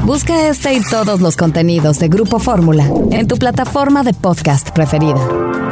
Busca este y todos los contenidos de Grupo Fórmula en tu plataforma de podcast preferida.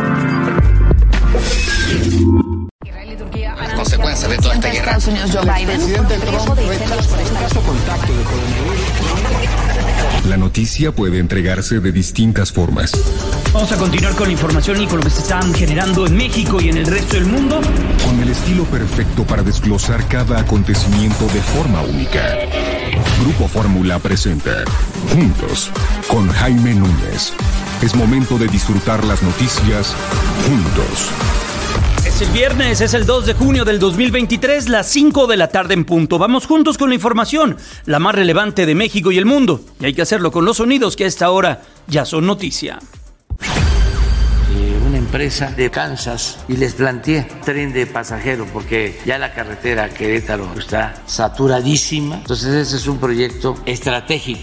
Las consecuencias de toda esta guerra. Estados Unidos, Joe Biden. Presidente Trump reta los caso contacto de coronavirus. La noticia puede entregarse de distintas formas. Vamos a continuar con la información y con lo que se están generando en México y en el resto del mundo. Con el estilo perfecto para desglosar cada acontecimiento de forma única. Grupo Fórmula presenta Juntos con Jaime Núñez. Es momento de disfrutar las noticias juntos. Es el viernes, es el 2 de junio del 2023, las 5 de la tarde en punto. Vamos juntos con la información, la más relevante de México y el mundo. Y hay que hacerlo con los sonidos que a esta hora ya son noticia. Una empresa de Kansas y les planteé tren de pasajeros porque ya la carretera Querétaro está saturadísima. Entonces ese es un proyecto estratégico.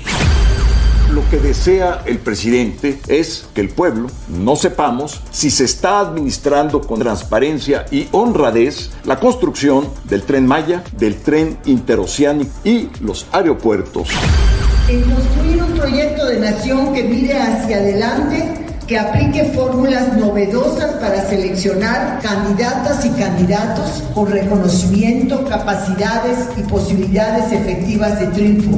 Lo que desea el presidente es que el pueblo no sepamos si se está administrando con transparencia y honradez la construcción del Tren Maya, del tren interoceánico y los aeropuertos. En construir un proyecto de nación que mire hacia adelante, que aplique fórmulas novedosas para seleccionar candidatas y candidatos con reconocimiento, capacidades y posibilidades efectivas de triunfo.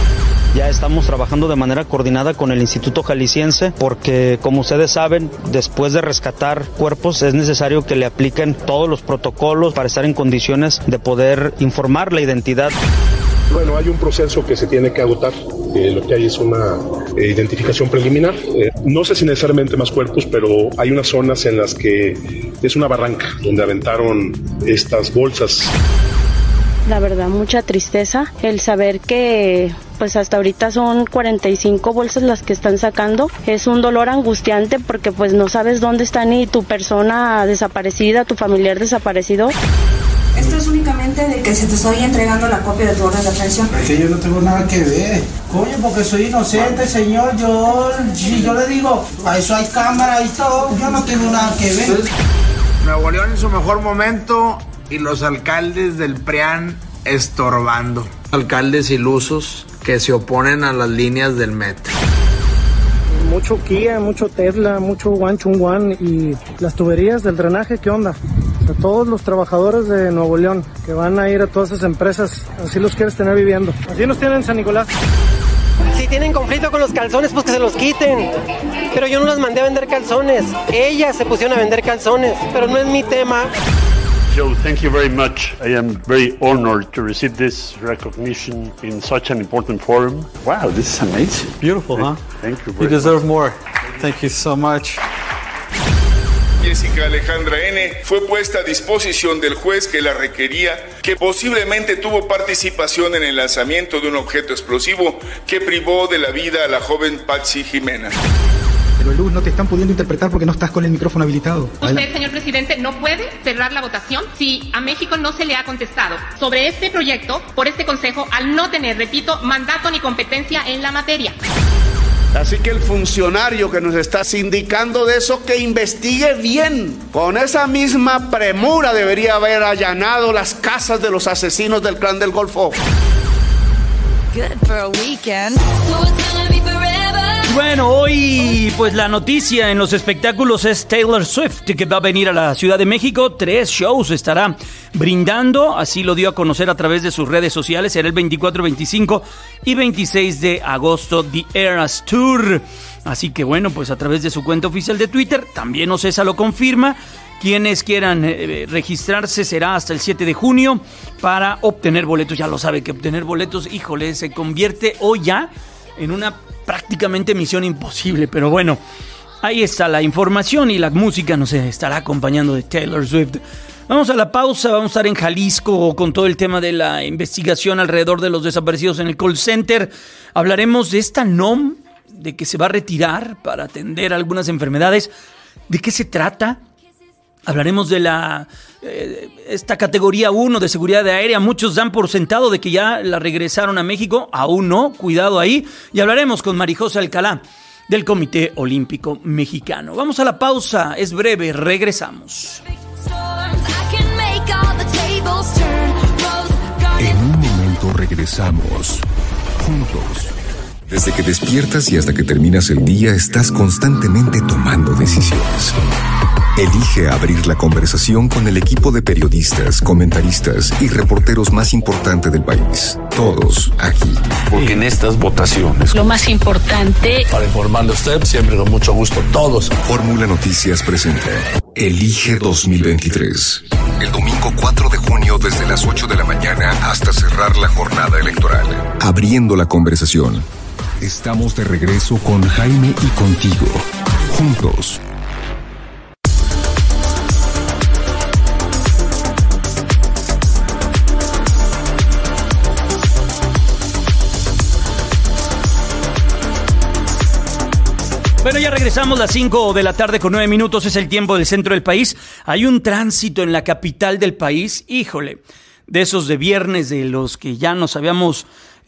Ya estamos trabajando de manera coordinada con el Instituto Jalisciense porque, como ustedes saben, después de rescatar cuerpos es necesario que le apliquen todos los protocolos para estar en condiciones de poder informar la identidad. Bueno, hay un proceso que se tiene que agotar. Lo que hay es una identificación preliminar. No sé si necesariamente más cuerpos, pero hay unas zonas en las que es una barranca donde aventaron estas bolsas. La verdad, mucha tristeza el saber que pues hasta ahorita son 45 bolsas las que están sacando. Es un dolor angustiante porque pues no sabes dónde está ni tu persona desaparecida, tu familiar desaparecido. Esto es únicamente de que se te estoy entregando la copia de tu orden de aprehensión. Es que yo no tengo nada que ver. Coño, porque soy inocente, señor. Si yo le digo, a eso hay cámara y todo, yo no tengo nada que ver. Nuevo León en su mejor momento y los alcaldes del PRIAN estorbando. Alcaldes ilusos que se oponen a las líneas del metro. Mucho Kia, mucho Tesla, mucho One y las tuberías del drenaje, ¿qué onda? O sea, todos los trabajadores de Nuevo León que van a ir a todas esas empresas, así los quieres tener viviendo. Así nos tienen en San Nicolás. Si tienen conflicto con los calzones, pues que se los quiten. Pero yo no las mandé a vender calzones. Ellas se pusieron a vender calzones, pero no es mi tema. Joe, thank you very much. I am very honored to receive this recognition in such an important forum. Wow, this is amazing. Beautiful, huh? Thank you very much. You deserve more. Thank you so much. Jessica Alejandra N. fue puesta a disposición del juez que la requería, que posiblemente tuvo participación en el lanzamiento de un objeto explosivo que privó de la vida a la joven Patsy Jimena. Pero Luz, no te están pudiendo interpretar porque no estás con el micrófono habilitado. Usted, señor presidente, no puede cerrar la votación si a México no se le ha contestado sobre este proyecto por este Consejo al no tener, repito, mandato ni competencia en la materia. Así que el funcionario que nos está sindicando de eso, que investigue bien. Con esa misma premura debería haber allanado las casas de los asesinos del Clan del Golfo. Good for a weekend. Bueno, hoy pues la noticia en los espectáculos es Taylor Swift, que va a venir a la Ciudad de México. 3 shows estará brindando, así lo dio a conocer a través de sus redes sociales. Será el 24, 25 y 26 de agosto, The Eras Tour. Así que bueno, pues a través de su cuenta oficial de Twitter, también Ocesa lo confirma. Quienes quieran registrarse será hasta el 7 de junio para obtener boletos. Ya lo sabe que obtener boletos, híjole, se convierte hoy ya en una prácticamente misión imposible. Pero bueno, ahí está la información y la música nos estará acompañando de Taylor Swift. Vamos a la pausa, vamos a estar en Jalisco con todo el tema de la investigación alrededor de los desaparecidos en el call center. Hablaremos de esta NOM, de que se va a retirar para atender algunas enfermedades. ¿De qué se trata? Hablaremos de esta categoría 1 de seguridad aérea. Muchos dan por sentado de que ya la regresaron a México. Aún no, cuidado ahí. Y hablaremos con Marijosa Alcalá del Comité Olímpico Mexicano. Vamos a la pausa, es breve, regresamos. En un momento regresamos. Juntos, Desde que despiertas y hasta que terminas el día, estás constantemente tomando decisiones. Elige abrir la conversación con el equipo de periodistas, comentaristas y reporteros más importante del país. Todos aquí. Porque en estas votaciones, lo más importante, para informarle a usted, siempre con mucho gusto, todos. Fórmula Noticias presenta Elige 2023. El domingo 4 de junio desde las 8 de la mañana hasta cerrar la jornada electoral. Abriendo la conversación. Estamos de regreso con Jaime y contigo. Juntos. Bueno, ya regresamos, las 5 de la tarde con 9 minutos, es el tiempo del centro del país. Hay un tránsito en la capital del país, híjole, de esos de viernes, de los que ya nos habíamos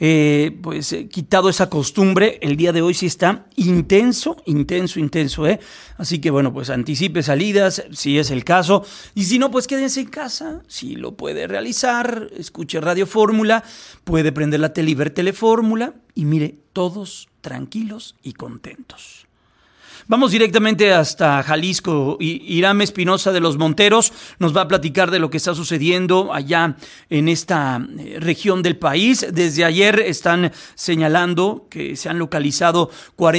quitado esa costumbre. El día de hoy sí está intenso, así que bueno, pues anticipe salidas, si es el caso, y si no, pues quédense en casa, si lo puede realizar, escuche Radio Fórmula, puede prender la tele y ver Telefórmula, y mire, todos tranquilos y contentos. Vamos directamente hasta Jalisco. Irame Espinosa de los Monteros nos va a platicar de lo que está sucediendo allá en esta región del país. Desde ayer están señalando que se han localizado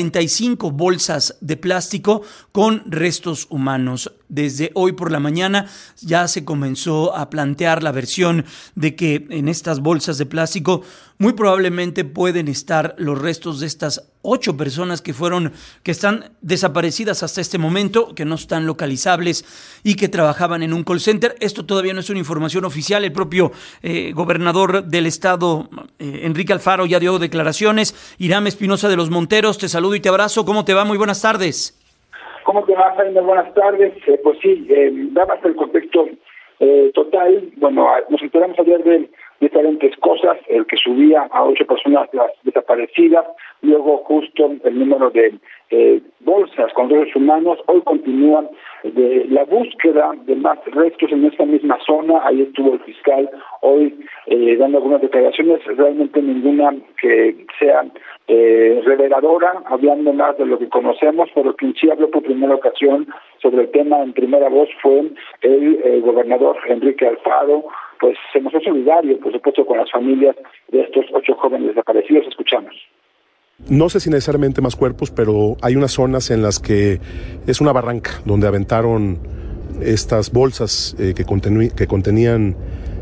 45 bolsas de plástico con restos humanos. Desde hoy por la mañana ya se comenzó a plantear la versión de que en estas bolsas de plástico muy probablemente pueden estar los restos de estas 8 personas que están desaparecidas hasta este momento, que no están localizables y que trabajaban en un call center. Esto todavía no es una información oficial. El propio gobernador del estado, Enrique Alfaro, ya dio declaraciones. Irame Espinosa de los Monteros, te saludo y te abrazo. ¿Cómo te va? Muy buenas tardes. ¿Cómo te va, Jaime? Buenas tardes. Pues sí, dabas el contexto total. Bueno, nos enteramos ayer de diferentes cosas, el que subía a 8 personas las desaparecidas, luego justo el número de bolsas con restos humanos. Hoy continúan la búsqueda de más restos en esta misma zona. Ahí estuvo el fiscal hoy dando algunas declaraciones, realmente ninguna que sea reveladora, hablando más de lo que conocemos, pero quien sí habló por primera ocasión sobre el tema en primera voz fue el gobernador Enrique Alfaro. Pues se mostró solidario, por supuesto, con las familias de estos 8 jóvenes desaparecidos. Escuchamos. No sé si necesariamente más cuerpos, pero hay unas zonas en las que es una barranca donde aventaron estas bolsas que contenían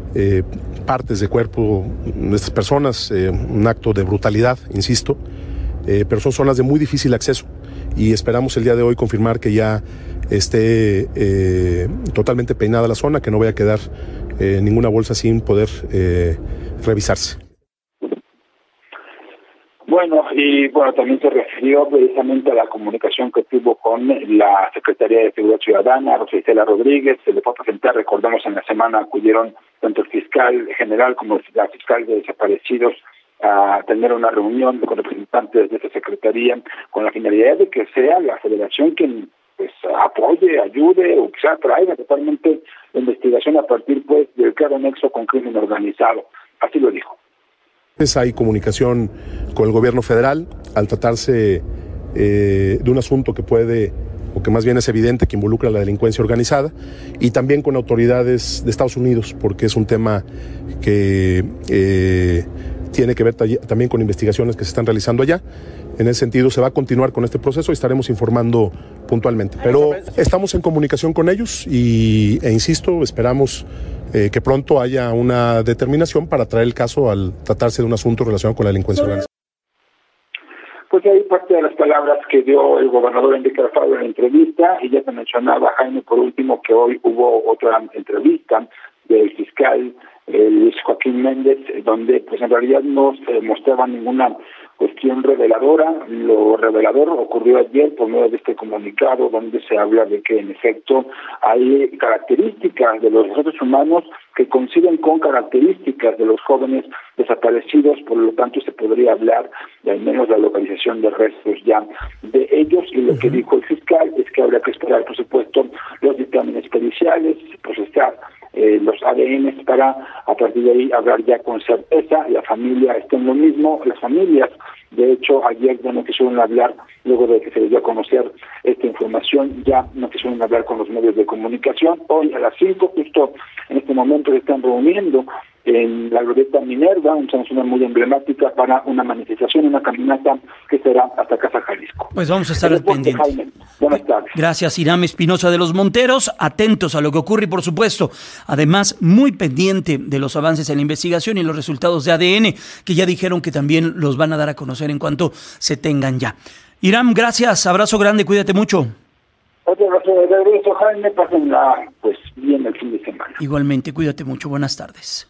partes de cuerpo de estas personas, un acto de brutalidad, insisto, pero son zonas de muy difícil acceso y esperamos el día de hoy confirmar que ya esté totalmente peinada la zona, que no vaya a quedar ninguna bolsa sin poder revisarse. Bueno, también se refirió precisamente a la comunicación que tuvo con la Secretaría de Seguridad Ciudadana, Rosa Isela Rodríguez. Se le fue a presentar, recordamos, en la semana acudieron tanto el fiscal general como la fiscal de desaparecidos a tener una reunión con representantes de esta secretaría con la finalidad de que sea la federación quien pues apoye, ayude o quizá traiga totalmente la investigación a partir pues del claro nexo con crimen organizado. Así lo dijo. Hay comunicación con el gobierno federal al tratarse de un asunto que puede, o que más bien es evidente que involucra a la delincuencia organizada, y también con autoridades de Estados Unidos, porque es un tema que tiene que ver también con investigaciones que se están realizando allá. En ese sentido, se va a continuar con este proceso y estaremos informando puntualmente. Pero estamos en comunicación con ellos e insisto, esperamos que pronto haya una determinación para traer el caso al tratarse de un asunto relacionado con la delincuencia organizada. Pues ahí parte de las palabras que dio el gobernador Enrique Alfaro en la entrevista, y ya te mencionaba, Jaime, por último, que hoy hubo otra entrevista del fiscal Luis Joaquín Méndez, donde pues en realidad no se mostraba ninguna cuestión reveladora. Lo revelador ocurrió ayer por medio de este comunicado donde se habla de que en efecto hay características de los restos humanos que coinciden con características de los jóvenes desaparecidos, por lo tanto se podría hablar de al menos la localización de restos ya de ellos, y lo que dijo el fiscal es que habría que esperar, por supuesto, los dictámenes periciales, procesar los ADN para a partir de ahí hablar ya con certeza. La familia está en lo mismo, las familias De hecho, ayer ya no quisieron hablar, luego de que se les dio a conocer esta información, ya no quisieron hablar con los medios de comunicación. Hoy a las 5, justo en este momento, se están reuniendo en la glorieta Minerva, una zona muy emblemática para una manifestación, una caminata que será hasta Casa Jalisco. Pues vamos a estar al pendiente. Buenas tardes. Gracias, Hiram Espinosa de los Monteros. Atentos a lo que ocurre y, por supuesto, además, muy pendiente de los avances en la investigación y los resultados de ADN, que ya dijeron que también los van a dar a conocer en cuanto se tengan ya. Hiram, gracias. Abrazo grande. Cuídate mucho. Otro abrazo de regreso, Jaime. Pásenla, pues, bien el fin de semana. Igualmente, cuídate mucho. Buenas tardes.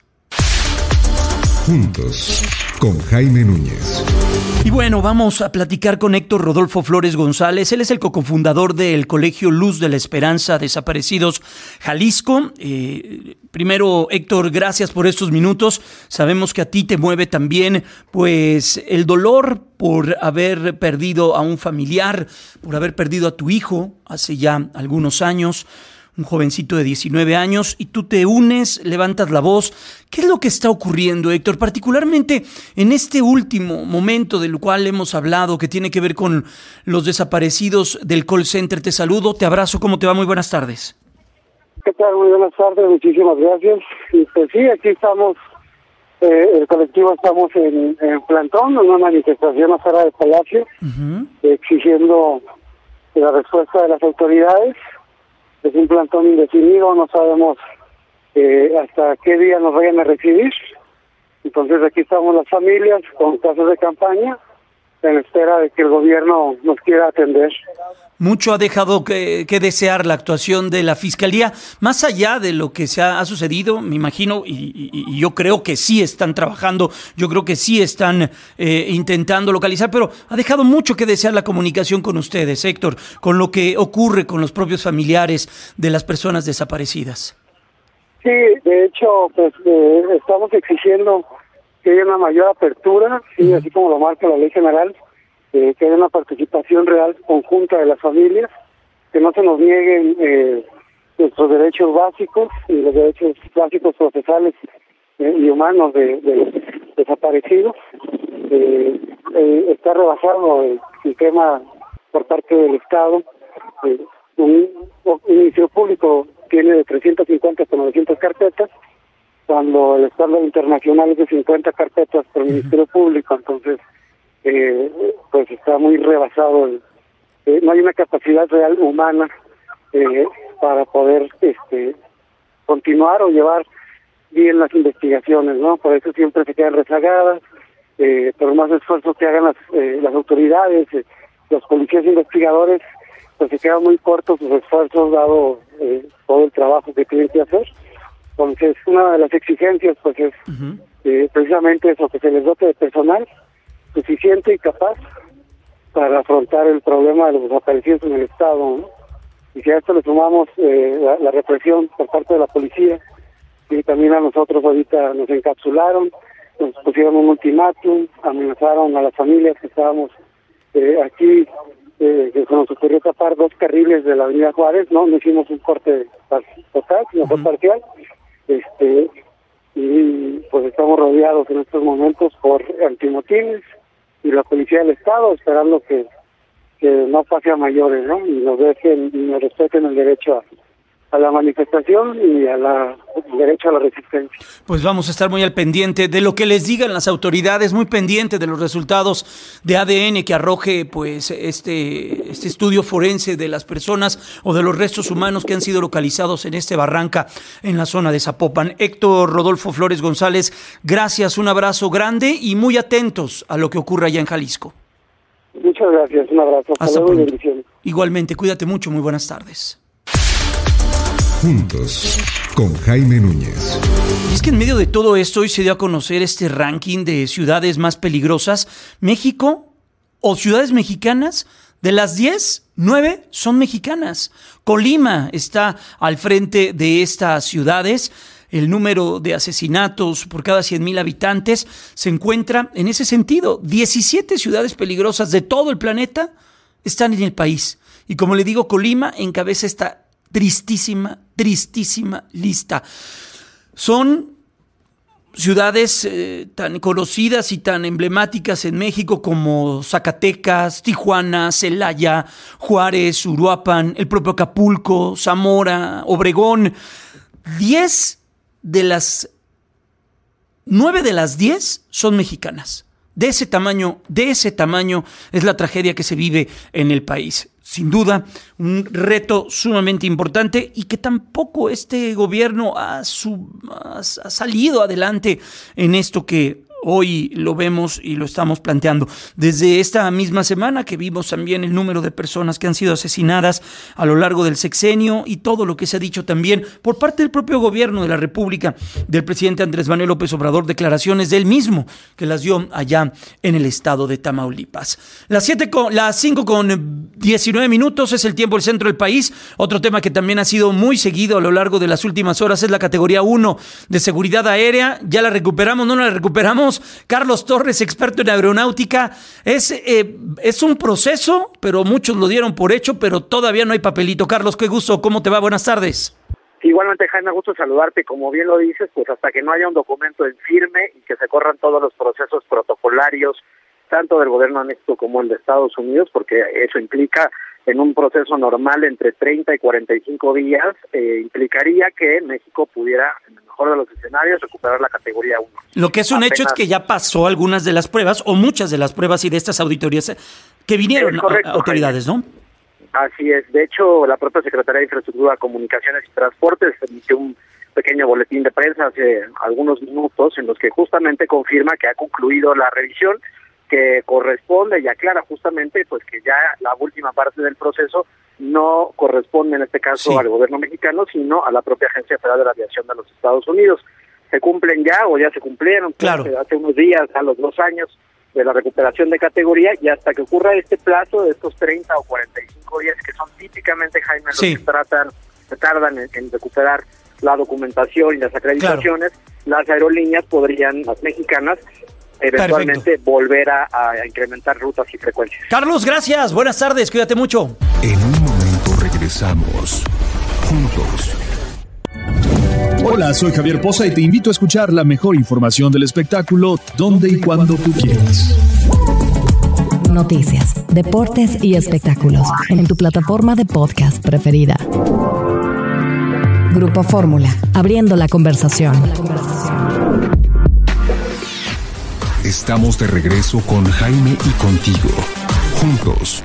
Juntos, con Jaime Núñez. Y bueno, vamos a platicar con Héctor Rodolfo Flores González. Él es el cofundador del Colegio Luz de la Esperanza Desaparecidos Jalisco. Primero, Héctor, gracias por estos minutos. Sabemos que a ti te mueve también, pues, el dolor por haber perdido a un familiar, por haber perdido a tu hijo hace ya algunos años. Un jovencito de 19 años, y tú te unes, levantas la voz. ¿Qué es lo que está ocurriendo, Héctor? Particularmente en este último momento del cual hemos hablado, que tiene que ver con los desaparecidos del call center. Te saludo, te abrazo, ¿cómo te va? Muy buenas tardes. ¿Qué tal? Muy buenas tardes, muchísimas gracias. Y pues sí, aquí estamos, el colectivo estamos en plantón, en una manifestación afuera del Palacio, exigiendo la respuesta de las autoridades. Es un plantón indefinido, no sabemos hasta qué día nos vayan a recibir. Entonces aquí estamos las familias con casas de campaña en espera de que el gobierno nos quiera atender. Mucho ha dejado que desear la actuación de la Fiscalía, más allá de lo que se ha sucedido, me imagino, y yo creo que sí están trabajando, yo creo que sí están intentando localizar, pero ha dejado mucho que desear la comunicación con ustedes, Héctor, con lo que ocurre con los propios familiares de las personas desaparecidas. Sí, de hecho, pues estamos exigiendo que haya una mayor apertura, sí, así como lo marca la ley general, que haya una participación real conjunta de las familias, que no se nos nieguen nuestros derechos básicos y los derechos básicos procesales y humanos de desaparecidos. Está rebasado el tema por parte del Estado. Un ministerio público tiene de 350 hasta 900 carpetas, cuando el estándar internacional es de 50 carpetas por Ministerio Público. Entonces, pues está muy rebasado. No hay una capacidad real humana para poder continuar o llevar bien las investigaciones, ¿no? Por eso siempre se quedan rezagadas. Por más esfuerzo que hagan las autoridades, los policías investigadores, pues se quedan muy cortos sus esfuerzos dado todo el trabajo que tienen que hacer. Entonces, una de las exigencias pues es precisamente eso, que se les dote de personal suficiente y capaz para afrontar el problema de los desaparecidos en el Estado, ¿no? Y si a esto le sumamos la represión por parte de la policía, y también a nosotros ahorita nos encapsularon, nos pusieron un ultimátum, amenazaron a las familias que estábamos aquí, que se nos ocurrió tapar 2 carriles de la avenida Juárez, no hicimos un corte total, sino fue parcial. Y pues estamos rodeados en estos momentos por antimotines y la policía del Estado, esperando que no pase a mayores, ¿no? Y nos dejen y nos respeten el derecho a la manifestación y el derecho a la resistencia. Pues vamos a estar muy al pendiente de lo que les digan las autoridades, muy pendiente de los resultados de ADN que arroje pues este estudio forense de las personas o de los restos humanos que han sido localizados en barranca en la zona de Zapopan. Héctor Rodolfo Flores González, gracias, un abrazo grande y muy atentos a lo que ocurra allá en Jalisco. Muchas gracias, un abrazo. Hasta luego y bendiciones. Igualmente, cuídate mucho, muy buenas tardes. Juntos, con Jaime Núñez. Y es que en medio de todo esto hoy se dio a conocer este ranking de ciudades más peligrosas. México, o ciudades mexicanas, de las 10, 9 son mexicanas. Colima está al frente de estas ciudades. El número de asesinatos por cada 100,000 habitantes se encuentra en ese sentido. 17 ciudades peligrosas de todo el planeta están en el país. Y como le digo, Colima encabeza esta tristísima lista. Son ciudades tan conocidas y tan emblemáticas en México como Zacatecas, Tijuana, Celaya, Juárez, Uruapan, el propio Acapulco, Zamora, Obregón. 9 de las 10 son mexicanas. De ese tamaño es la tragedia que se vive en el país. Sin duda, un reto sumamente importante y que tampoco este gobierno ha salido adelante en esto que hoy lo vemos y lo estamos planteando. Desde esta misma semana que vimos también el número de personas que han sido asesinadas a lo largo del sexenio y todo lo que se ha dicho también por parte del propio gobierno de la República, del presidente Andrés Manuel López Obrador, declaraciones de él mismo que las dio allá en el estado de Tamaulipas. Las 5:19 es el tiempo del centro del país. Otro tema que también ha sido muy seguido a lo largo de las últimas horas es la categoría 1 de seguridad aérea. ¿Ya la recuperamos? ¿No la recuperamos? Carlos Torres, experto en aeronáutica. Es un proceso, pero muchos lo dieron por hecho, pero todavía no hay papelito. Carlos, qué gusto, ¿cómo te va? Buenas tardes. Igualmente, Jaime, gusto saludarte. Como bien lo dices, pues hasta que no haya un documento en firme y que se corran todos los procesos protocolarios, tanto del gobierno de México como el de Estados Unidos, porque eso implica en un proceso normal entre 30 y 45 días, implicaría que México pudiera, en el mejor de los escenarios, recuperar la categoría 1. Lo que es un hecho es que ya pasó algunas de las pruebas, o muchas de las pruebas y de estas auditorías que vinieron a autoridades, ¿no? Así es. De hecho, la propia Secretaría de Infraestructura, Comunicaciones y Transportes emitió un pequeño boletín de prensa hace algunos minutos en los que justamente confirma que ha concluido la revisión, que corresponde y aclara justamente pues que ya la última parte del proceso no corresponde en este caso al gobierno mexicano, sino a la propia Agencia Federal de la Aviación de los Estados Unidos. Se cumplen ya o ya se cumplieron hace unos días a los 2 años de la recuperación de categoría, y hasta que ocurra este plazo de estos 30 o 45 días que son típicamente, Jaime, los que tardan en recuperar la documentación y las acreditaciones, las aerolíneas podrían, las mexicanas, eventualmente volver a incrementar rutas y frecuencias. Carlos, gracias. Buenas tardes. Cuídate mucho. En un momento regresamos. Juntos. Hola, soy Javier Poza y te invito a escuchar la mejor información del espectáculo donde y cuando tú quieras. Noticias, deportes y espectáculos en tu plataforma de podcast preferida. Grupo Fórmula, abriendo la conversación. Estamos de regreso con Jaime y contigo. Juntos.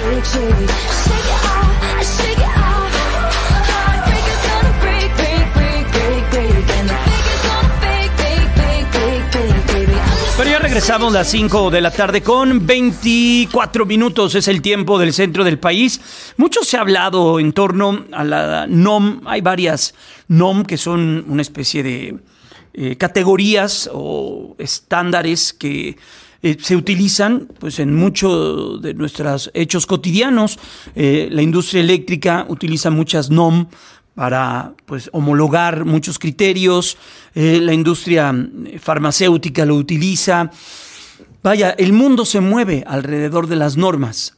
Pero ya regresamos a las 5 de la tarde con 24 minutos. Es el tiempo del centro del país. Mucho se ha hablado en torno a la NOM. Hay varias NOM que son una especie de categorías o estándares que se utilizan pues en muchos de nuestros hechos cotidianos. La industria eléctrica utiliza muchas NOM para pues homologar muchos criterios. La industria farmacéutica lo utiliza. Vaya, el mundo se mueve alrededor de las normas.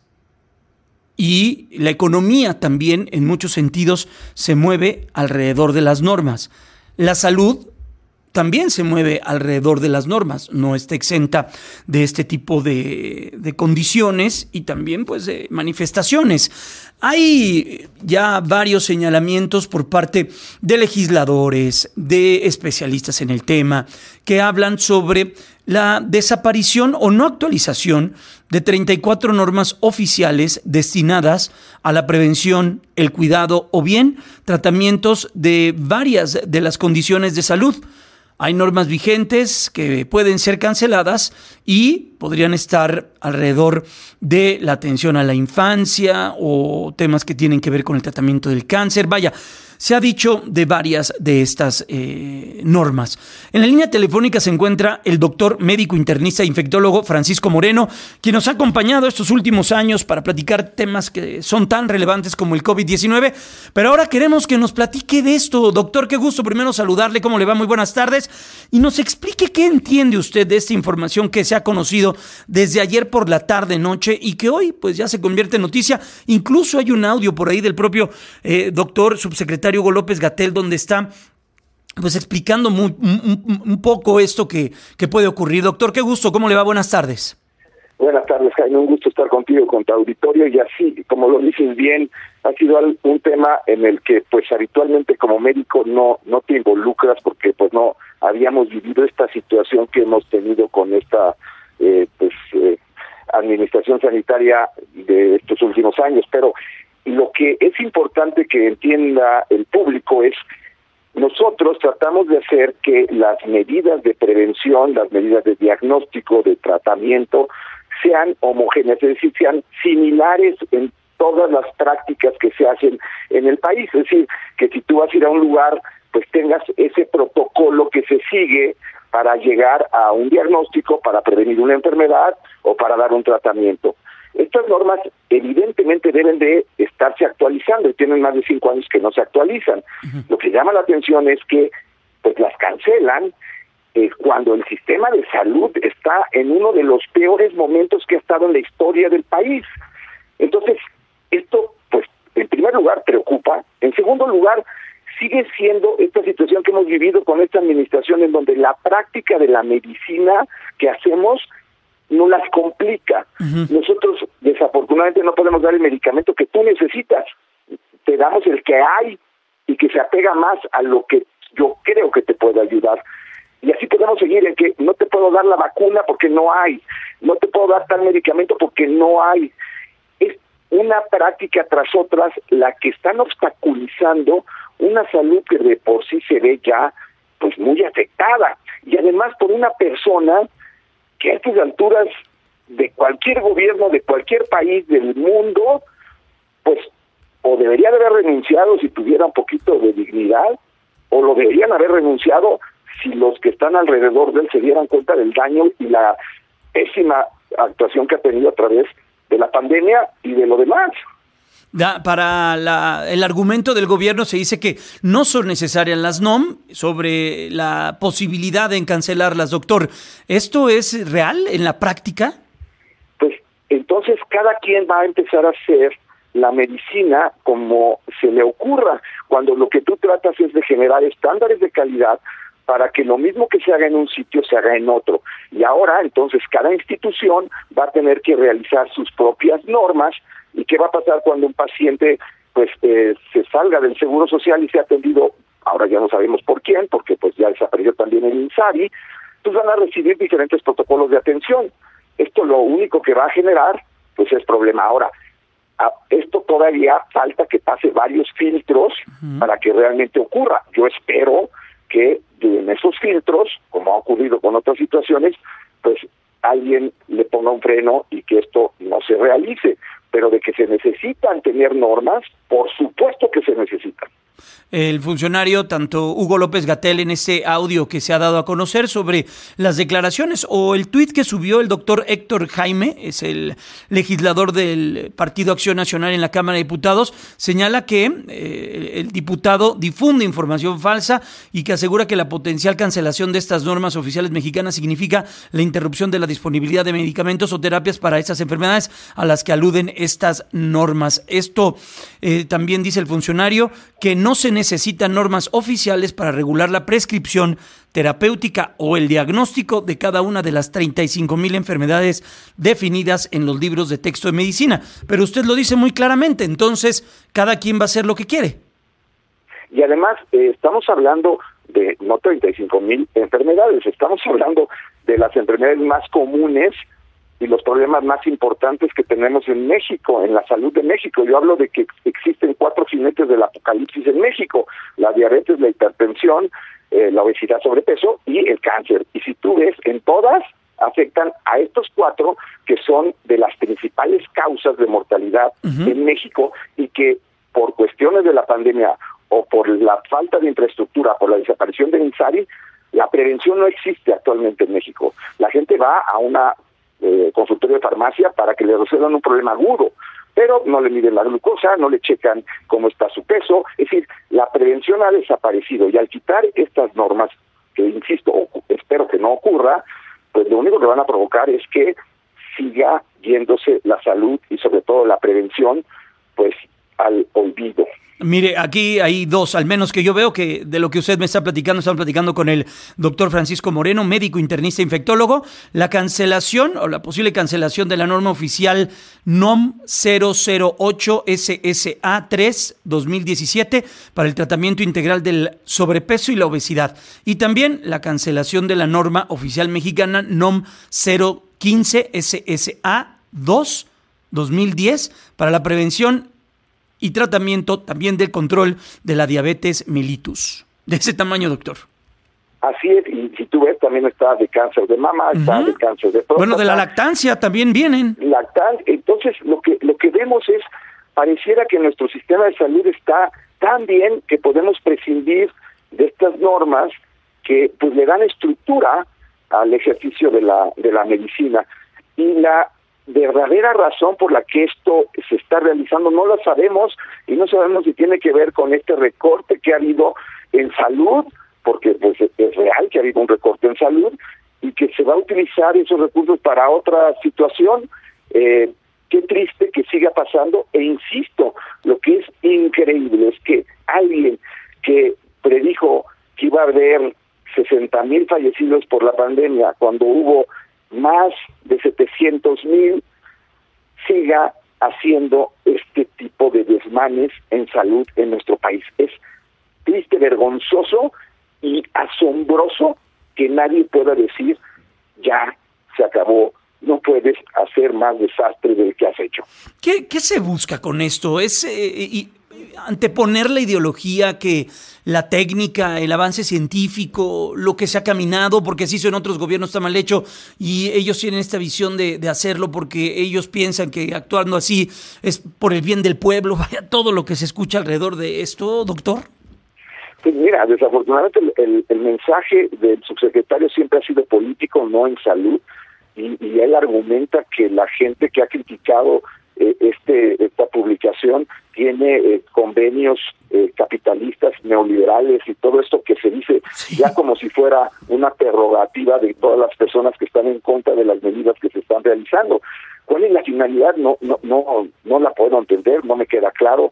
Y la economía también, en muchos sentidos, se mueve alrededor de las normas. La salud también se mueve alrededor de las normas, no está exenta de este tipo de condiciones y también pues de manifestaciones. Hay ya varios señalamientos por parte de legisladores, de especialistas en el tema, que hablan sobre la desaparición o no actualización de 34 normas oficiales destinadas a la prevención, el cuidado o bien tratamientos de varias de las condiciones de salud. Hay normas vigentes que pueden ser canceladas y podrían estar alrededor de la atención a la infancia o temas que tienen que ver con el tratamiento del cáncer. Vaya, se ha dicho de varias de estas normas. En la línea telefónica se encuentra el doctor médico internista e infectólogo Francisco Moreno, quien nos ha acompañado estos últimos años para platicar temas que son tan relevantes como el COVID-19. Pero ahora queremos que nos platique de esto. Doctor, qué gusto primero saludarle. ¿Cómo le va? Muy buenas tardes. Y nos explique qué entiende usted de esta información que se ha conocido desde ayer por la tarde, noche, y que hoy pues ya se convierte en noticia. Incluso hay un audio por ahí del propio doctor subsecretario Hugo López-Gatell, donde está pues explicando un poco esto que puede ocurrir. Doctor, qué gusto, ¿cómo le va? Buenas tardes. Buenas tardes, Jaime, un gusto estar contigo, con tu auditorio, y así, como lo dices bien, ha sido un tema en el que, pues, habitualmente como médico no te involucras porque, pues, no habíamos vivido esta situación que hemos tenido con esta, administración sanitaria de estos últimos años, pero lo que es importante que entienda el público es nosotros tratamos de hacer que las medidas de prevención, las medidas de diagnóstico, de tratamiento, sean homogéneas, es decir, sean similares en todas las prácticas que se hacen en el país. Es decir, que si tú vas a ir a un lugar, pues tengas ese protocolo que se sigue para llegar a un diagnóstico, para prevenir una enfermedad o para dar un tratamiento. Estas normas evidentemente deben de estarse actualizando y tienen más de 5 años que no se actualizan. Lo que llama la atención es que pues las cancelan cuando el sistema de salud está en uno de los peores momentos que ha estado en la historia del país. Entonces, esto, pues, en primer lugar, preocupa. En segundo lugar, sigue siendo esta situación que hemos vivido con esta administración en donde la práctica de la medicina que hacemos no las complica. Nosotros, desafortunadamente, no podemos dar el medicamento que tú necesitas. Te damos el que hay y que se apega más a lo que yo creo que te puede ayudar. Y así podemos seguir en que no te puedo dar la vacuna porque no hay, no te puedo dar tal medicamento porque no hay. Es una práctica tras otras la que están obstaculizando una salud que de por sí se ve ya pues muy afectada. Y además por una persona que a estas alturas de cualquier gobierno, de cualquier país del mundo, pues o debería de haber renunciado si tuviera un poquito de dignidad, o lo deberían haber renunciado si los que están alrededor de él se dieran cuenta del daño y la pésima actuación que ha tenido a través de la pandemia y de lo demás. Para el argumento del gobierno se dice que no son necesarias las NOM sobre la posibilidad de cancelarlas, doctor. ¿Esto es real en la práctica? Pues entonces cada quien va a empezar a hacer la medicina como se le ocurra, cuando lo que tú tratas es de generar estándares de calidad para que lo mismo que se haga en un sitio se haga en otro. Y ahora, entonces, cada institución va a tener que realizar sus propias normas. ¿Y qué va a pasar cuando un paciente pues se salga del Seguro Social y sea atendido? Ahora ya no sabemos por quién, porque pues ya desapareció también el INSABI. Pues van a recibir diferentes protocolos de atención. Esto lo único que va a generar pues es problema. Ahora, esto todavía falta que pase varios filtros para que realmente ocurra. Yo espero que en esos filtros, como ha ocurrido con otras situaciones, pues alguien le ponga un freno y que esto no se realice. Pero de que se necesitan tener normas, por supuesto que se necesitan. El funcionario, tanto Hugo López-Gatell, en ese audio que se ha dado a conocer sobre las declaraciones, o el tuit que subió el doctor Héctor Jaime, es el legislador del Partido Acción Nacional en la Cámara de Diputados, señala que el diputado difunde información falsa y que asegura que la potencial cancelación de estas normas oficiales mexicanas significa la interrupción de la disponibilidad de medicamentos o terapias para estas enfermedades a las que aluden estas normas. Esto también dice el funcionario que no se necesitan normas oficiales para regular la prescripción terapéutica o el diagnóstico de cada una de las 35,000 enfermedades definidas en los libros de texto de medicina. Pero usted lo dice muy claramente, entonces cada quien va a hacer lo que quiere. Y además estamos hablando de no 35,000 enfermedades, estamos hablando de las enfermedades más comunes y los problemas más importantes que tenemos en México, en la salud de México. Yo hablo de que existen 4 jinetes del apocalipsis en México: la diabetes, la hipertensión, la obesidad, sobrepeso y el cáncer. Y si tú ves, en todas afectan a estos 4 que son de las principales causas de mortalidad en México, y que por cuestiones de la pandemia o por la falta de infraestructura, por la desaparición del INSABI, la prevención no existe actualmente en México. La gente va a una consultorio de farmacia para que le resuelvan un problema agudo, pero no le miden la glucosa, no le checan cómo está su peso. Es decir, la prevención ha desaparecido, y al quitar estas normas, que insisto, espero que no ocurra, pues lo único que van a provocar es que siga yéndose la salud y sobre todo la prevención pues al olvido. Mire, aquí hay dos, al menos que yo veo que de lo que usted me está platicando, están platicando con el doctor Francisco Moreno, médico internista infectólogo, la cancelación o la posible cancelación de la norma oficial NOM 008 SSA 3 2017 para el tratamiento integral del sobrepeso y la obesidad. Y también la cancelación de la norma oficial mexicana NOM 015 SSA 2 2010 para la prevención y tratamiento también del control de la diabetes mellitus. De ese tamaño, doctor. Así es, y si tú ves, también está de cáncer de mama, está de cáncer de próstata. Bueno, de la lactancia también vienen. Entonces, lo que vemos es, pareciera que nuestro sistema de salud está tan bien que podemos prescindir de estas normas que pues le dan estructura al ejercicio de la medicina. Y la verdadera razón por la que esto se está realizando no la sabemos, y no sabemos si tiene que ver con este recorte que ha habido en salud, porque pues es real que ha habido un recorte en salud y que se va a utilizar esos recursos para otra situación. Qué triste que siga pasando, e insisto, lo que es increíble es que alguien que predijo que iba a haber 60,000 fallecidos por la pandemia cuando hubo más de 700,000, siga haciendo este tipo de desmanes en salud en nuestro país. Es triste, vergonzoso y asombroso que nadie pueda decir, ya se acabó, no puedes hacer más desastre del que has hecho. ¿Qué se busca con esto? ¿Es anteponer la ideología que la técnica, el avance científico, lo que se ha caminado, porque se hizo en otros gobiernos está mal hecho y ellos tienen esta visión de hacerlo porque ellos piensan que actuando así es por el bien del pueblo? Vaya, todo lo que se escucha alrededor de esto, doctor. Pues mira, desafortunadamente el mensaje del subsecretario siempre ha sido político, no en salud, y él argumenta que la gente que ha criticado esta publicación tiene convenios capitalistas, neoliberales y todo esto que se dice ya como si fuera una prerrogativa de todas las personas que están en contra de las medidas que se están realizando. ¿Cuál es la finalidad? No la puedo entender, no me queda claro.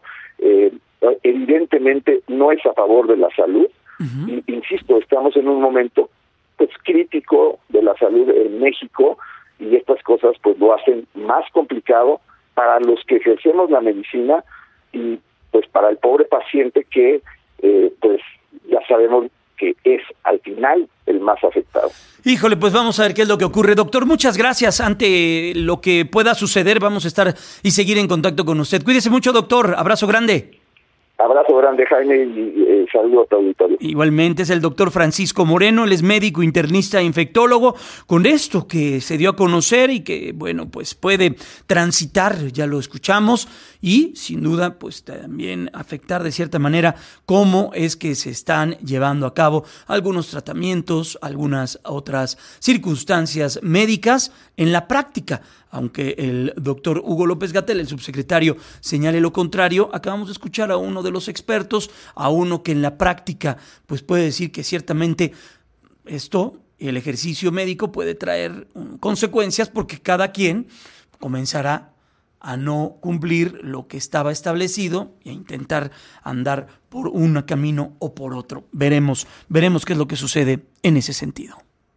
Evidentemente no es a favor de la salud. Y, insisto, estamos en un momento pues crítico de la salud en México, y estas cosas pues lo hacen más complicado para los que ejercemos la medicina y pues para el pobre paciente que pues ya sabemos que es al final el más afectado. Híjole, pues vamos a ver qué es lo que ocurre. Doctor, muchas gracias. Ante lo que pueda suceder, vamos a estar y seguir en contacto con usted. Cuídese mucho, doctor. Abrazo grande. Abrazo grande, Jaime, y saludo a tu auditorio. Igualmente es el doctor Francisco Moreno, él es médico internista e infectólogo, con esto que se dio a conocer y que, bueno, pues puede transitar, ya lo escuchamos, y sin duda, pues también afectar de cierta manera cómo es que se están llevando a cabo algunos tratamientos, algunas otras circunstancias médicas en la práctica. Aunque el doctor Hugo López-Gatell, el subsecretario, señale lo contrario, acabamos de escuchar a uno de los expertos, a uno que en la práctica pues puede decir que ciertamente esto, el ejercicio médico, puede traer consecuencias porque cada quien comenzará a no cumplir lo que estaba establecido y a intentar andar por un camino o por otro. Veremos qué es lo que sucede en ese sentido.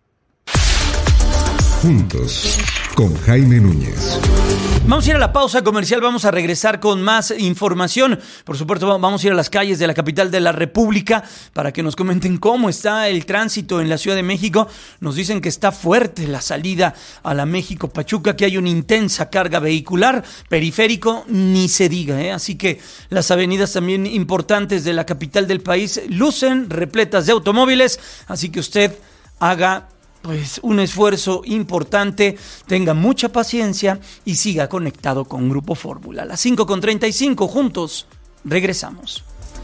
Juntos, con Jaime Núñez. Vamos a ir a la pausa comercial, vamos a regresar con más información. Por supuesto, vamos a ir a las calles de la capital de la República para que nos comenten cómo está el tránsito en la Ciudad de México. Nos dicen que está fuerte la salida a la México-Pachuca, que hay una intensa carga vehicular, periférico, ni se diga, ¿eh? Así que las avenidas también importantes de la capital del país lucen repletas de automóviles, así que usted haga pues un esfuerzo importante, tenga mucha paciencia y siga conectado con Grupo Fórmula. A las 5:35, juntos, regresamos.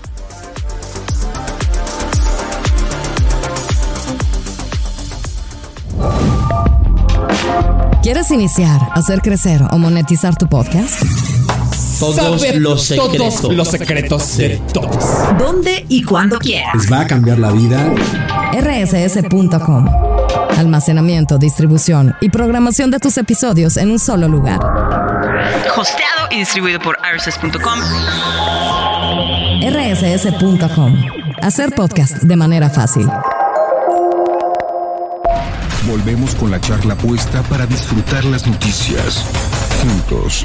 ¿Quieres iniciar, hacer crecer o monetizar tu podcast? Todos los secretos de todos. ¿Dónde y cuándo quieras? Les va a cambiar la vida. rss.com. Almacenamiento, distribución y programación de tus episodios en un solo lugar. Hosteado y distribuido por rss.com. rss.com. Hacer podcast de manera fácil. Volvemos con la charla puesta para disfrutar las noticias juntos.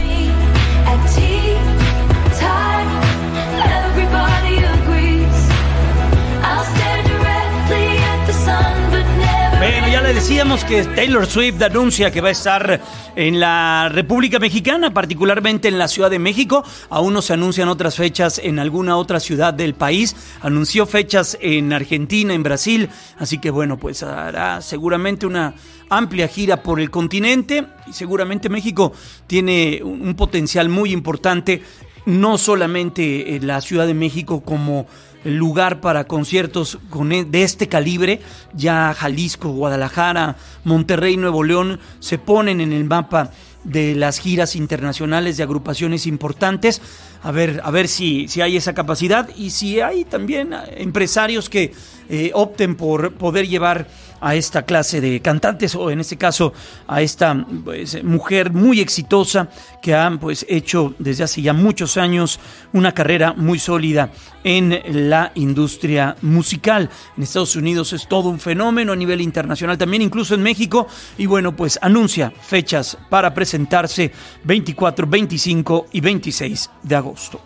Bueno, ya le decíamos que Taylor Swift anuncia que va a estar en la República Mexicana, particularmente en la Ciudad de México. Aún no se anuncian otras fechas en alguna otra ciudad del país. Anunció fechas en Argentina, en Brasil. Así que bueno, pues hará seguramente una amplia gira por el continente. Y seguramente México tiene un potencial muy importante, no solamente en la Ciudad de México como el lugar para conciertos de este calibre. Ya Jalisco, Guadalajara, Monterrey, Nuevo León se ponen en el mapa de las giras internacionales de agrupaciones importantes. A ver si hay esa capacidad y si hay también empresarios que opten por poder llevar a esta clase de cantantes, o en este caso a esta pues, mujer muy exitosa que ha pues hecho desde hace ya muchos años una carrera muy sólida en la industria musical. En Estados Unidos es todo un fenómeno, a nivel internacional también, incluso en México, y bueno, pues anuncia fechas para presentarse 24, 25 y 26 de agosto.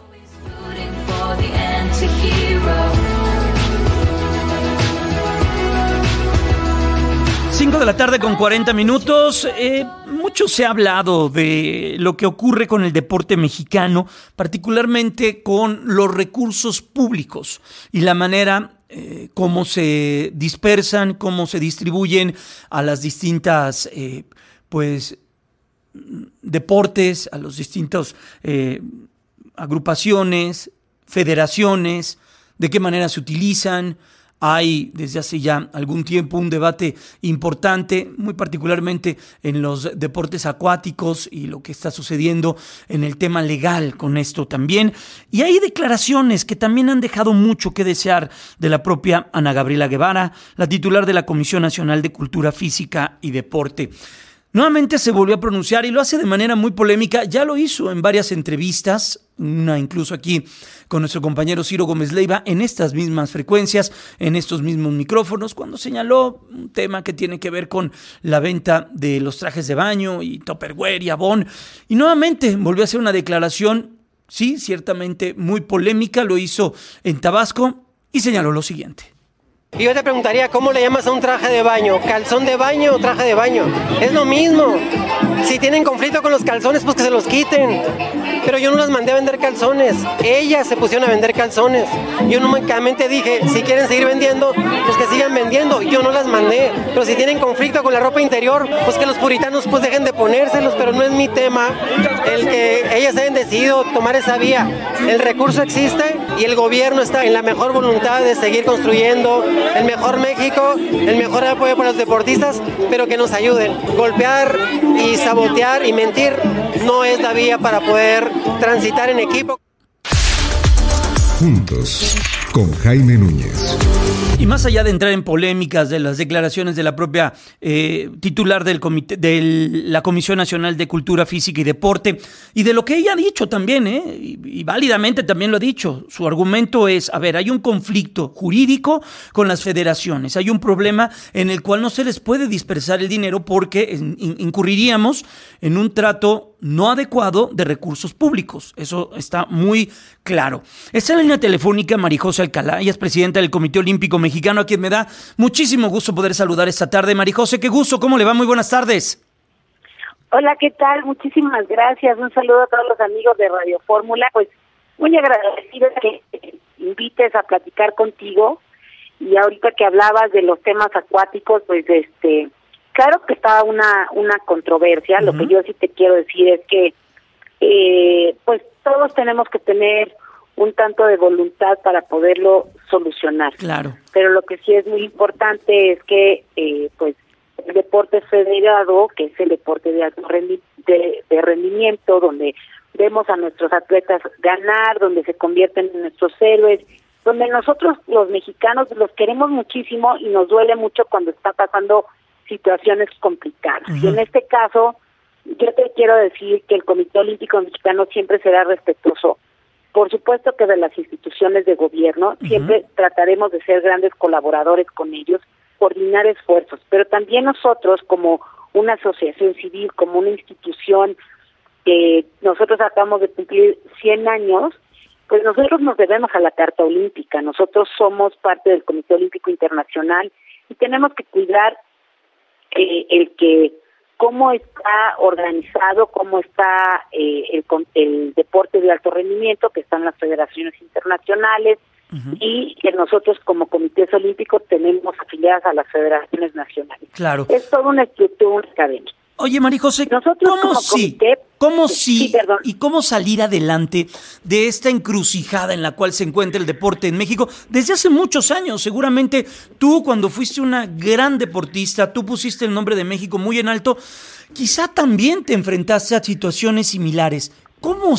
5 de la tarde con 40 minutos. Mucho se ha hablado de lo que ocurre con el deporte mexicano, particularmente con los recursos públicos y la manera cómo se dispersan, cómo se distribuyen a las distintas deportes, a los distintos agrupaciones, federaciones, de qué manera se utilizan. Hay desde hace ya algún tiempo un debate importante, muy particularmente en los deportes acuáticos y lo que está sucediendo en el tema legal con esto también. Y hay declaraciones que también han dejado mucho que desear de la propia Ana Gabriela Guevara, la titular de la Comisión Nacional de Cultura Física y Deporte. Nuevamente se volvió a pronunciar y lo hace de manera muy polémica. Ya lo hizo en varias entrevistas, una incluso aquí con nuestro compañero Ciro Gómez Leiva, en estas mismas frecuencias, en estos mismos micrófonos, cuando señaló un tema que tiene que ver con la venta de los trajes de baño y Tupperware y Avon. Y nuevamente volvió a hacer una declaración, sí, ciertamente muy polémica. Lo hizo en Tabasco y señaló lo siguiente. Y yo te preguntaría, ¿cómo le llamas a un traje de baño? ¿Calzón de baño o traje de baño? Es lo mismo. Si tienen conflicto con los calzones, pues que se los quiten. Pero yo no las mandé a vender calzones. Ellas se pusieron a vender calzones. Yo únicamente dije, si quieren seguir vendiendo, pues que sigan vendiendo. Yo no las mandé. Pero si tienen conflicto con la ropa interior, pues que los puritanos pues dejen de ponérselos. Pero no es mi tema el que ellas hayan decidido tomar esa vía. El recurso existe y el gobierno está en la mejor voluntad de seguir construyendo el mejor México, el mejor apoyo para los deportistas, pero que nos ayuden. Golpear y sabotear y mentir no es la vía para poder transitar en equipo. Juntos, con Jaime Núñez. Y más allá de entrar en polémicas de las declaraciones de la propia titular del comité, de la Comisión Nacional de Cultura Física y Deporte, y de lo que ella ha dicho también, y válidamente también lo ha dicho, su argumento es, hay un conflicto jurídico con las federaciones, hay un problema en el cual no se les puede dispersar el dinero porque incurriríamos en un trato no adecuado de recursos públicos. Eso está muy claro. Está en la línea telefónica Marijosa Alcalá, ella es presidenta del Comité Olímpico Mexicano, a quien me da muchísimo gusto poder saludar esta tarde. Marijose, qué gusto, ¿cómo le va? Muy buenas tardes. Hola, ¿qué tal? Muchísimas gracias. Un saludo a todos los amigos de Radio Fórmula. Pues muy agradecida que invites a platicar contigo. Y ahorita que hablabas de los temas acuáticos, pues claro que estaba una controversia. Uh-huh. Lo que yo sí te quiero decir es que pues todos tenemos que tener un tanto de voluntad para poderlo solucionar. Claro. Pero lo que sí es muy importante es que pues el deporte federado, que es el deporte de alto rendimiento, donde vemos a nuestros atletas ganar, donde se convierten en nuestros héroes, donde nosotros los mexicanos los queremos muchísimo y nos duele mucho cuando está pasando situaciones complicadas. Uh-huh. Y en este caso, yo te quiero decir que el Comité Olímpico Mexicano siempre será respetuoso por supuesto que de las instituciones de gobierno, siempre trataremos de ser grandes colaboradores con ellos, coordinar esfuerzos, pero también nosotros como una asociación civil, como una institución que nosotros acabamos de cumplir 100 años, pues nosotros nos debemos a la Carta Olímpica, nosotros somos parte del Comité Olímpico Internacional y tenemos que cuidar el que cómo está organizado, cómo está el deporte de alto rendimiento, que están las federaciones internacionales, y que nosotros como comités olímpicos tenemos afiliadas a las federaciones nacionales. Claro. Es toda una estructura académica. Oye, María José, ¿cómo salir adelante de esta encrucijada en la cual se encuentra el deporte en México desde hace muchos años? Seguramente tú, cuando fuiste una gran deportista, tú pusiste el nombre de México muy en alto, quizá también te enfrentaste a situaciones similares. ¿Cómo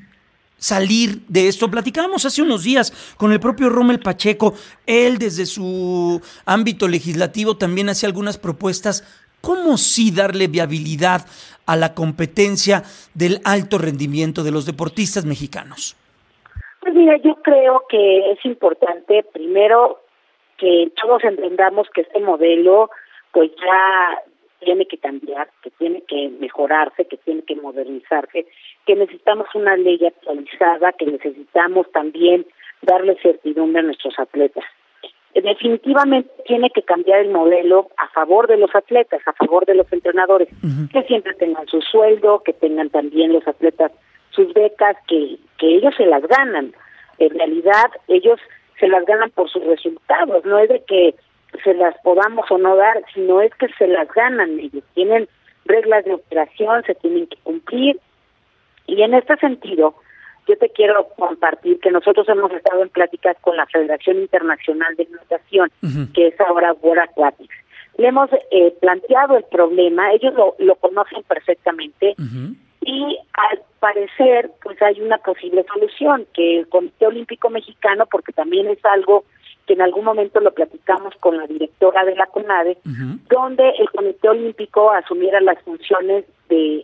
salir de esto? Platicábamos hace unos días con el propio Rommel Pacheco, él desde su ámbito legislativo también hacía algunas propuestas. ¿Cómo darle viabilidad a la competencia del alto rendimiento de los deportistas mexicanos? Pues mira, yo creo que es importante, primero, que todos entendamos que este modelo pues ya tiene que cambiar, que tiene que mejorarse, que tiene que modernizarse, que necesitamos una ley actualizada, que necesitamos también darle certidumbre a nuestros atletas. Definitivamente tiene que cambiar el modelo a favor de los atletas, a favor de los entrenadores, que siempre tengan su sueldo, que tengan también los atletas sus becas, que ellos se las ganan. En realidad ellos se las ganan por sus resultados, no es de que se las podamos o no dar, sino es que se las ganan. Ellos tienen reglas de operación, se tienen que cumplir, y en este sentido yo te quiero compartir que nosotros hemos estado en pláticas con la Federación Internacional de Natación, que es ahora World Aquatics. Le hemos planteado el problema, ellos lo conocen perfectamente, y al parecer pues hay una posible solución, que el Comité Olímpico Mexicano, porque también es algo que en algún momento lo platicamos con la directora de la CONADE, donde el Comité Olímpico asumiera las funciones de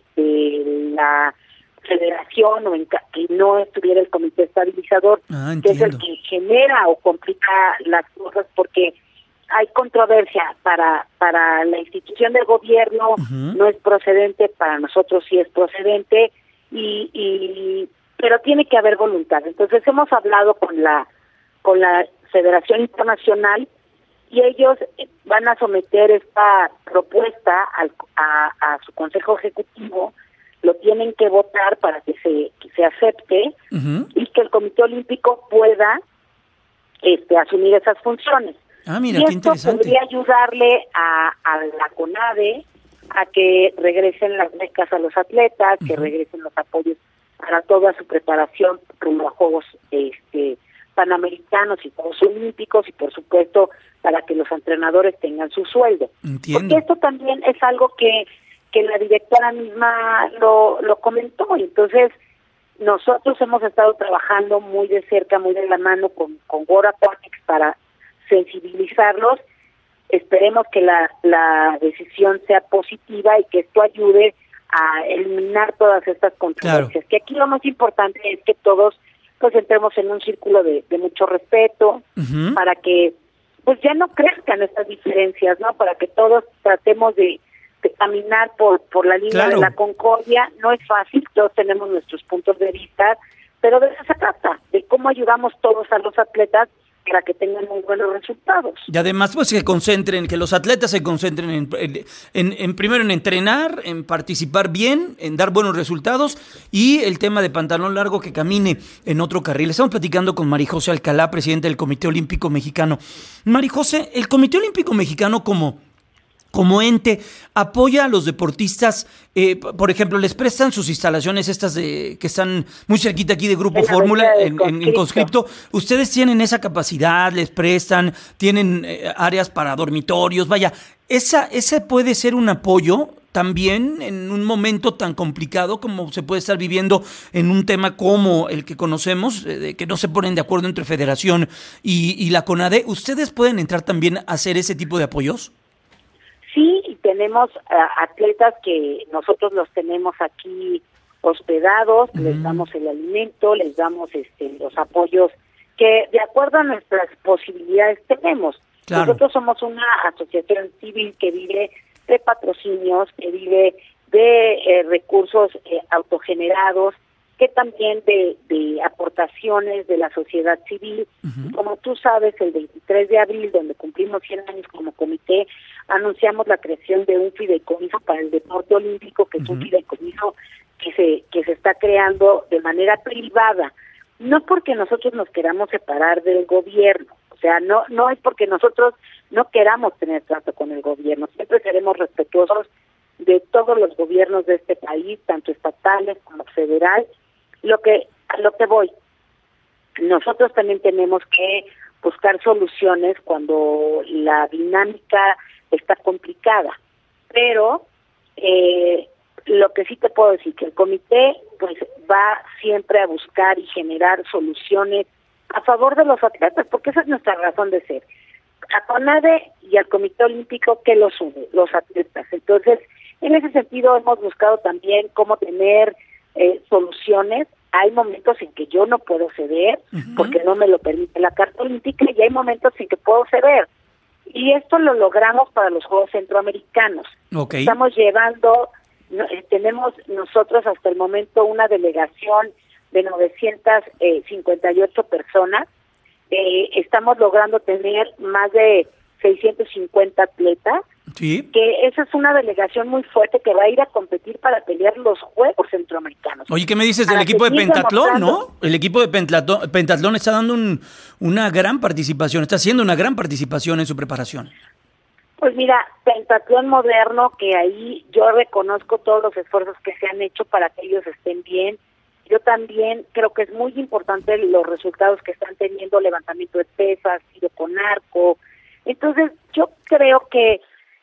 la federación, o que no estuviera el comité estabilizador, que es el que genera o complica las cosas, porque hay controversia para la institución del gobierno, no es procedente, para nosotros sí es procedente, pero tiene que haber voluntad. Entonces hemos hablado con la Federación Internacional y ellos van a someter esta propuesta a su Consejo Ejecutivo, lo tienen que votar para que se acepte y que el Comité Olímpico pueda asumir esas funciones. Mira, y qué esto interesante. podría ayudarle a la CONADE a que regresen las becas a los atletas, que regresen los apoyos para toda su preparación rumbo a Juegos Panamericanos y Juegos Olímpicos, y por supuesto para que los entrenadores tengan su sueldo. Entiendo. Porque esto también es algo que la directora misma lo comentó, y entonces nosotros hemos estado trabajando muy de cerca, muy de la mano con World Aquatics para sensibilizarlos. Esperemos que la decisión sea positiva y que esto ayude a eliminar todas estas controversias. Claro. Que aquí lo más importante es que todos pues entremos en un círculo de mucho respeto, para que pues ya no crezcan estas diferencias, ¿no? Para que todos tratemos de caminar por la línea de la concordia. No es fácil, todos tenemos nuestros puntos de vista, pero de eso se trata, de cómo ayudamos todos a los atletas para que tengan muy buenos resultados. Y además, pues que los atletas se concentren en primero en entrenar, en participar bien, en dar buenos resultados, y el tema de pantalón largo que camine en otro carril. Estamos platicando con María José Alcalá, presidente del Comité Olímpico Mexicano. María José, el Comité Olímpico Mexicano como ente apoya a los deportistas, por ejemplo, les prestan sus instalaciones estas que están muy cerquita aquí de Grupo Fórmula, en Conscripto. ¿Ustedes tienen esa capacidad? ¿Les prestan? ¿Tienen áreas para dormitorios? Vaya, ese puede ser un apoyo también en un momento tan complicado como se puede estar viviendo en un tema como el que conocemos, de que no se ponen de acuerdo entre Federación y la CONADE. ¿Ustedes pueden entrar también a hacer ese tipo de apoyos? Sí, y tenemos atletas que nosotros los tenemos aquí hospedados, les damos el alimento, les damos los apoyos que de acuerdo a nuestras posibilidades tenemos. Claro. Nosotros somos una asociación civil que vive de patrocinios, que vive de recursos autogenerados, que también de aportaciones de la sociedad civil. Como tú sabes, el 23 de abril, donde cumplimos 100 años como comité, anunciamos la creación de un fideicomiso para el deporte olímpico, que es un fideicomiso que se está creando de manera privada, no porque nosotros nos queramos separar del gobierno, o sea, no es porque nosotros no queramos tener trato con el gobierno, siempre seremos respetuosos de todos los gobiernos de este país, tanto estatales como federal. A lo que voy, nosotros también tenemos que buscar soluciones cuando la dinámica está complicada, pero lo que sí te puedo decir, que el comité pues va siempre a buscar y generar soluciones a favor de los atletas, porque esa es nuestra razón de ser. A CONADE y al Comité Olímpico, que los une, los atletas. Entonces, en ese sentido hemos buscado también cómo tener soluciones. Hay momentos en que yo no puedo ceder, porque no me lo permite la Carta Olímpica, y hay momentos en que puedo ceder. Y esto lo logramos para los Juegos Centroamericanos. Okay. Estamos llevando, tenemos nosotros hasta el momento una delegación de 958 personas. Estamos logrando tener más de 650 atletas. Sí. Que esa es una delegación muy fuerte que va a ir a competir para pelear los Juegos Centroamericanos. Oye, ¿qué me dices del equipo de pentatlón, no? El equipo de pentatlón está dando una gran participación, está haciendo una gran participación en su preparación. Pues mira, pentatlón moderno, que ahí yo reconozco todos los esfuerzos que se han hecho para que ellos estén bien. Yo también creo que es muy importante los resultados que están teniendo, levantamiento de pesas, tiro con arco. Entonces, yo creo que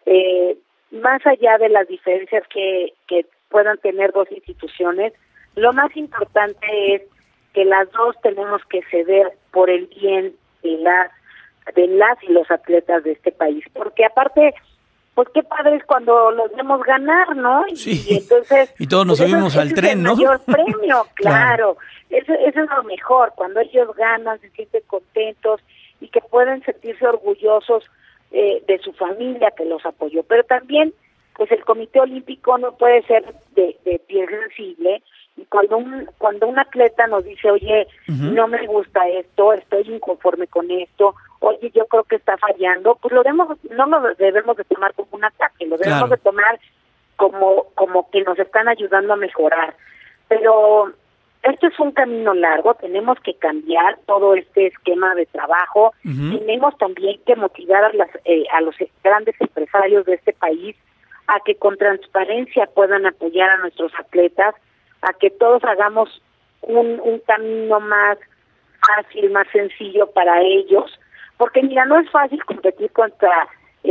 más allá de las diferencias que puedan tener dos instituciones, lo más importante es que las dos tenemos que ceder por el bien de las y los atletas de este país, porque aparte, pues qué padre es cuando los vemos ganar, ¿no? Sí. Y entonces y todos nos subimos al tren, ¿no? Es el mayor premio, claro. Eso es lo mejor, cuando ellos ganan, se sienten contentos y que pueden sentirse orgullosos de su familia que los apoyó. Pero también, pues el Comité Olímpico no puede ser de piel sensible, y cuando un atleta nos dice, oye, no me gusta esto, estoy inconforme con esto, oye, yo creo que está fallando, pues no lo debemos de tomar como un ataque, lo debemos de tomar como que nos están ayudando a mejorar. Pero esto es un camino largo, tenemos que cambiar todo este esquema de trabajo, tenemos también que motivar a los grandes empresarios de este país a que con transparencia puedan apoyar a nuestros atletas, a que todos hagamos un camino más fácil, más sencillo para ellos, porque mira, no es fácil competir contra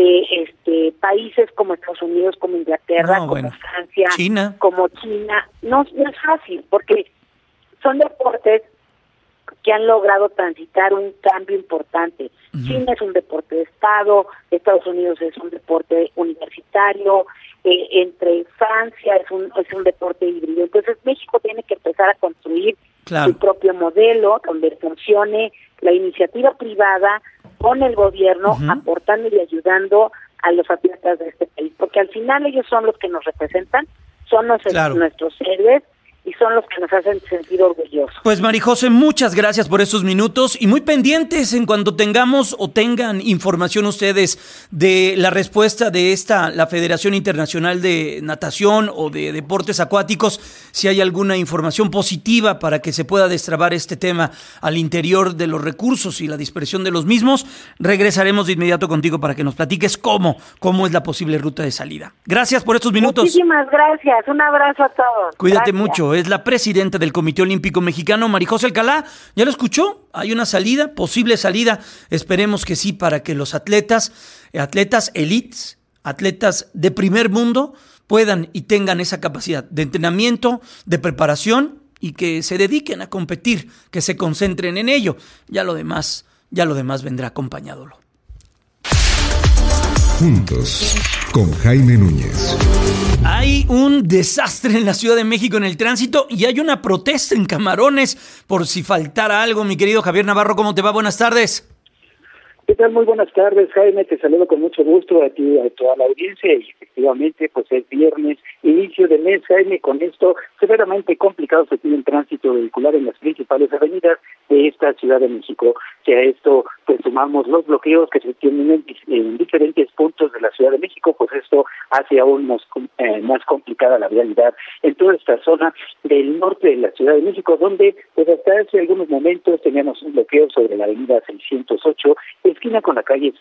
países como Estados Unidos, como Inglaterra, como Francia, China. Como China, no es fácil, porque son deportes que han logrado transitar un cambio importante. China es un deporte de Estado, Estados Unidos es un deporte universitario, entre Francia es un deporte híbrido. Entonces México tiene que empezar a construir su propio modelo donde funcione la iniciativa privada con el gobierno, aportando y ayudando a los atletas de este país, porque al final ellos son los que nos representan, son nuestros héroes, y son los que nos hacen sentir orgullosos. Pues Marijose, muchas gracias por estos minutos y muy pendientes en cuanto tengamos o tengan información ustedes de la respuesta de la Federación Internacional de Natación o de Deportes Acuáticos, si hay alguna información positiva para que se pueda destrabar este tema al interior de los recursos y la dispersión de los mismos, regresaremos de inmediato contigo para que nos platiques cómo es la posible ruta de salida. Gracias por estos minutos. Muchísimas gracias, un abrazo a todos. Cuídate mucho. Es la presidenta del Comité Olímpico Mexicano, Marijose Alcalá. ¿Ya lo escuchó? Hay una salida, posible salida. Esperemos que sí, para que los atletas elites, atletas de primer mundo, puedan y tengan esa capacidad de entrenamiento, de preparación y que se dediquen a competir, que se concentren en ello. Ya lo demás vendrá acompañándolo. Juntos, con Jaime Núñez. Hay un desastre en la Ciudad de México en el tránsito y hay una protesta en Camarones por si faltara algo. Mi querido Javier Navarro, ¿cómo te va? Buenas tardes. ¿Qué tal? Muy buenas tardes, Jaime. Te saludo con mucho gusto a ti, a toda la audiencia. Y efectivamente, pues es viernes, inicio de mes, Jaime. Con esto, severamente complicado se tiene el tránsito vehicular en las principales avenidas de esta Ciudad de México. Si a esto, pues sumamos los bloqueos que se tienen en diferentes puntos de la Ciudad de México, pues esto hace aún más complicada la vialidad en toda esta zona del norte de la Ciudad de México, donde pues hasta hace algunos momentos teníamos un bloqueo sobre la avenida 608, esquina con la calle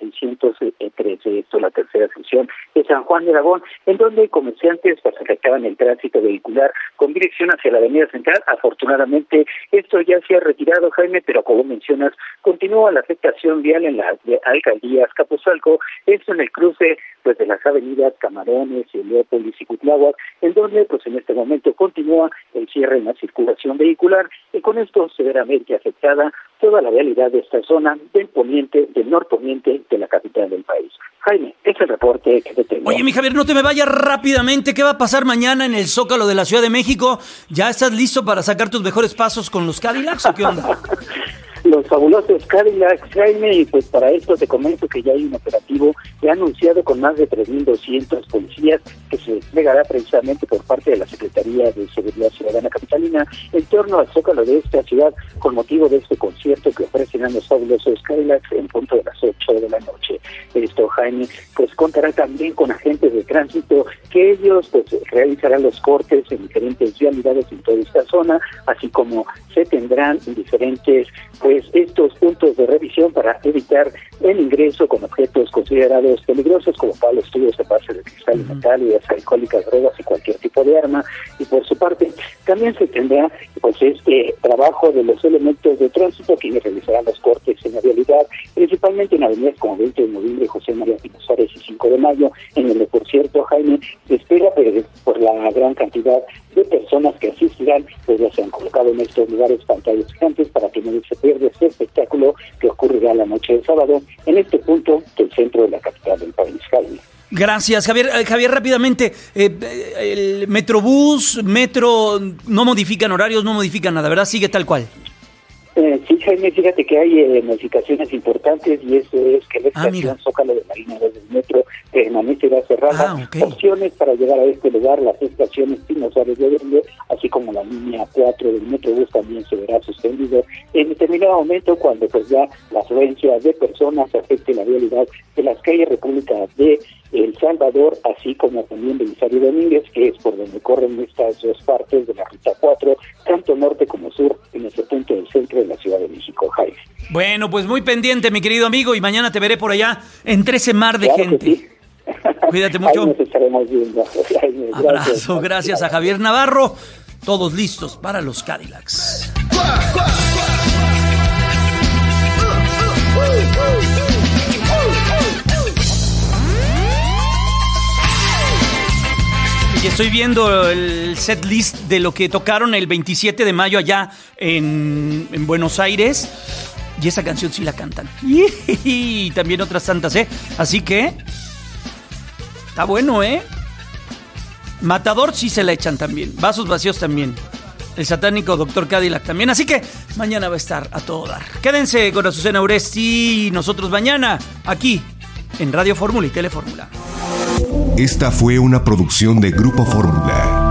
613, esto la tercera sección de San Juan de Aragón, en donde comerciantes pues afectaban el tránsito vehicular con dirección hacia la avenida central. Afortunadamente esto ya se ha retirado, Jaime, pero como mencionas, continúa la afectación vial en las alcaldías Capozalco, esto en el cruce pues de las avenidas Camarones, Heliópolis y Cuitláhuac, en donde pues en este momento continúa el cierre en la circulación vehicular y con esto severamente afectada toda la vialidad de esta zona del poniente, del norponiente de la capital del país. Jaime, es el reporte que te tengo. Oye, mi Javier, no te me vayas rápidamente. ¿Qué va a pasar mañana en el Zócalo de la Ciudad de México? ¿Ya estás listo para sacar tus mejores pasos con los Cadillacs o qué onda? Los fabulosos Cadillacs, Jaime, y pues para esto te comento que ya hay un operativo ya anunciado con más de 3,200 policías que se desplegará precisamente por parte de la Secretaría de Seguridad Ciudadana Capitalina en torno al Zócalo de esta ciudad con motivo de este concierto que ofrecerán los fabulosos Cadillacs en punto de las 8 de la noche. Esto, Jaime, pues contará también con agentes de tránsito que ellos pues realizarán los cortes en diferentes vialidades en toda esta zona, así como se tendrán diferentes pues estos puntos de revisión para evitar el ingreso con objetos considerados peligrosos como palos, tubos de base de cristal y metal, bebidas alcohólicas, drogas y cualquier tipo de arma. Y por su parte también se tendrá pues este trabajo de los elementos de tránsito que realizarán los cortes en la vialidad, principalmente en avenidas como 20 de noviembre, José María Pino Suárez y 5 de mayo, en donde por cierto, Jaime, se espera por la gran cantidad de personas que asistirán, pues ya se han colocado en estos lugares pantallas gigantes para que no se pierda este espectáculo que ocurrirá la noche del sábado en este punto del centro de la capital del país, Jaime. Gracias, Javier. Javier, rápidamente, el Metrobús, Metro, no modifican horarios, no modifican nada, ¿verdad? Sigue tal cual. Sí, Jaime, fíjate que hay modificaciones importantes y eso es que la estación Zócalo de Marina del Metro permanecerá cerrada. Opciones para llegar a este lugar, las estaciones Pino Suárez de Verde, así como la línea 4 del Metrobús también se verá suspendido en determinado momento cuando pues ya la afluencia de personas afecte la vialidad de las calles República de El Salvador, así como también Belisario Domínguez, que es por donde corren estas dos partes de la ruta 4, tanto norte como sur, en ese punto del centro de la Ciudad de México, Jaime. Bueno, pues muy pendiente, mi querido amigo, y mañana te veré por allá entre ese mar de gente. Sí. Cuídate mucho. Ahí nos estaremos viendo. Jaime, abrazo, gracias a Javier Navarro. Todos listos para los Cadillacs. Y estoy viendo el set list de lo que tocaron el 27 de mayo allá en Buenos Aires. Y esa canción sí la cantan. Y también otras tantas, ¿eh? Así que está bueno, ¿eh? Matador sí se la echan también. Vasos vacíos también. El satánico Dr. Cadillac también. Así que mañana va a estar a todo dar. Quédense con Azucena Uresti y nosotros mañana aquí en Radio Fórmula y Telefórmula. Esta fue una producción de Grupo Fórmula.